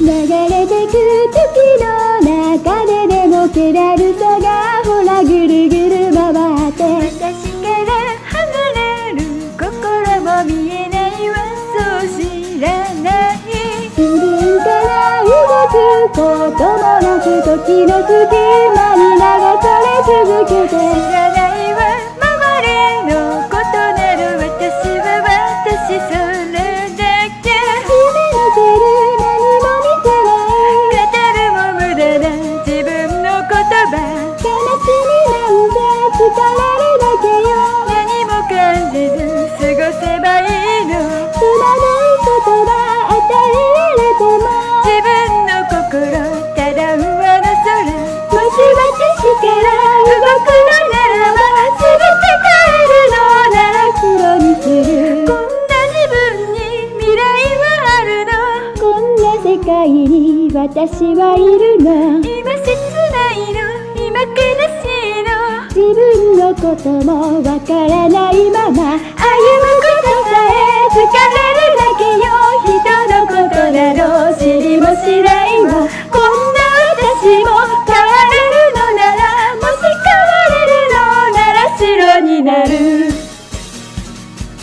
流れてく時の中ででも気だるさがほらぐるぐる回って私から離れる心も見えないわそう知らない自分から動くこともなく時の隙間に流され続けて知らないわ周りのことなる私は私それだけ夢見てる何も見てない語るも無駄な自分の言葉悲しみなんて疲れるだけよ何も感じず過ごせばいいのつまない言葉与えられても自分の心ただ上の空もし私から動くのならば全て変えるのなら黒にするこんな自分に未来はあるのこんな世界に私はいるの今切ないの今悲しいの自分のこともわからないまま